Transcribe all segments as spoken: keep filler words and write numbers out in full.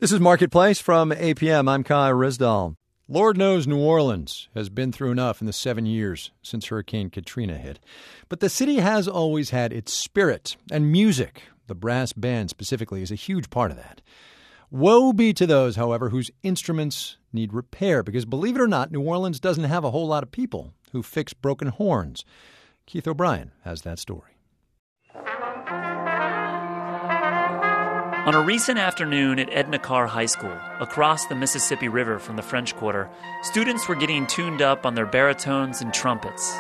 This is Marketplace from A P M. I'm Kai Risdall. Lord knows New Orleans has been through enough in the seven years since Hurricane Katrina hit. But the city has always had its spirit and music. The brass band specifically is a huge part of that. Woe be to those, however, whose instruments need repair, because believe it or not, New Orleans doesn't have a whole lot of people who fix broken horns. Keith O'Brien has that story. On a recent afternoon at Edna Karr High School, across the Mississippi River from the French Quarter, students were getting tuned up on their baritones and trumpets.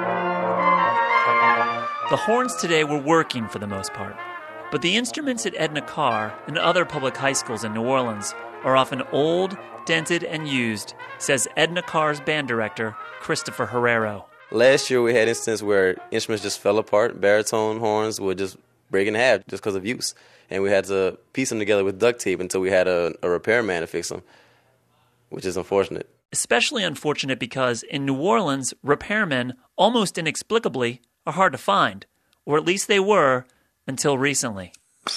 The horns today were working for the most part, but the instruments at Edna Karr and other public high schools in New Orleans are often old, dented, and used, says Edna Karr's band director, Christopher Herrero. Last year we had instances where instruments just fell apart. Baritone horns would just break in half just because of use. And we had to piece them together with duct tape until we had a, a repairman to fix them, which is unfortunate. Especially unfortunate because in New Orleans, repairmen, almost inexplicably, are hard to find. Or at least they were until recently.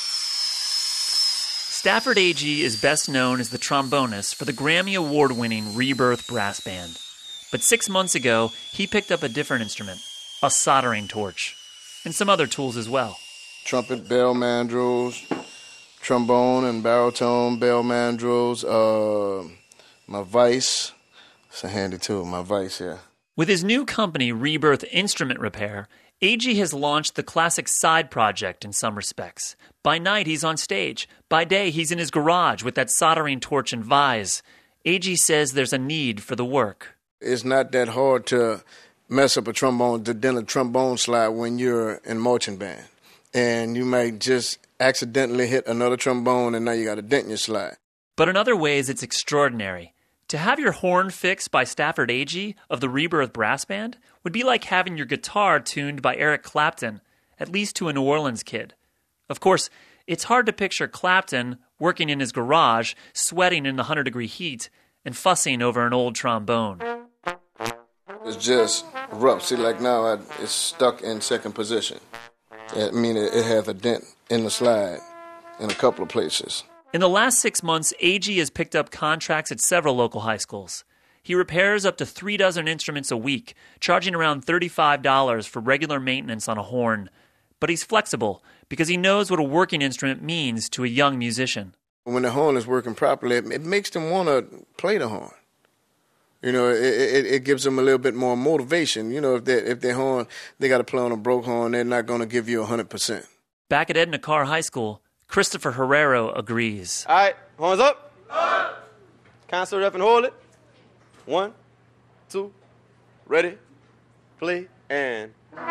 Stafford Agee is best known as the trombonist for the Grammy Award-winning Rebirth Brass Band. But six months ago, he picked up a different instrument, a soldering torch, and some other tools as well. Trumpet, bell mandrels, trombone and baritone, bell mandrels, uh, my vice. It's a handy tool, my vice here. With his new company, Rebirth Instrument Repair, Agee has launched the classic side project in some respects. By night, he's on stage. By day, he's in his garage with that soldering torch and vise. Agee says there's a need for the work. It's not that hard to mess up a trombone, to dent a trombone slide when you're in marching band. And you might just accidentally hit another trombone, and now you got a dent in your slide. But in other ways, it's extraordinary. To have your horn fixed by Stafford Agee of the Rebirth Brass Band would be like having your guitar tuned by Eric Clapton, at least to a New Orleans kid. Of course, it's hard to picture Clapton working in his garage, sweating in the one hundred degree heat, and fussing over an old trombone. It's just rough. See, like now, I, it's stuck in second position. I mean, it, it has a dent in the slide in a couple of places. In the last six months, Agee has picked up contracts at several local high schools. He repairs up to three dozen instruments a week, charging around thirty-five dollars for regular maintenance on a horn. But he's flexible because he knows what a working instrument means to a young musician. When the horn is working properly, it, it makes them want to play the horn. You know, it, it, it gives them a little bit more motivation. You know, if they if their horn, they got to play on a broke horn, they're not going to give you one hundred percent. Back at Edna Karr High School, Christopher Herrero agrees. All right, horns up. Up. Concert up and hold it. One, two, ready, play, and...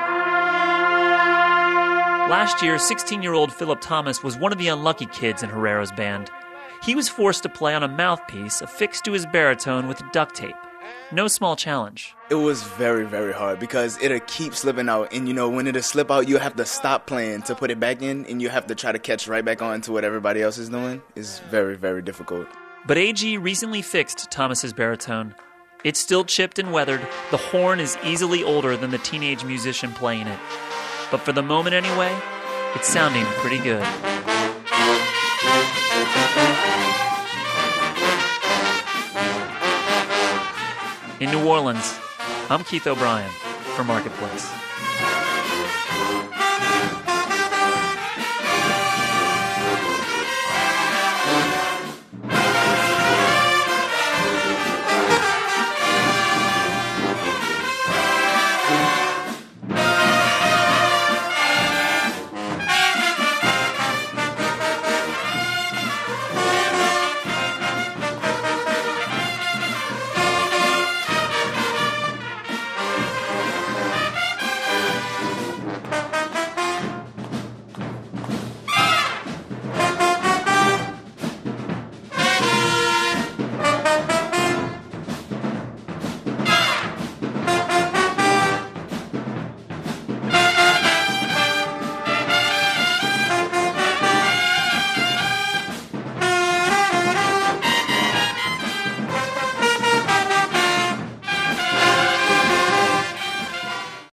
Last year, sixteen-year-old Philip Thomas was one of the unlucky kids in Herrero's band. He was forced to play on a mouthpiece affixed to his baritone with duct tape. No small challenge. It was very, very hard because it'll keep slipping out. And, you know, when it'll slip out, you have to stop playing to put it back in, and you have to try to catch right back on to what everybody else is doing. It's very, very difficult. But Agee recently fixed Thomas's baritone. It's still chipped and weathered. The horn is easily older than the teenage musician playing it. But for the moment anyway, it's sounding pretty good. In New Orleans, I'm Keith O'Brien for Marketplace.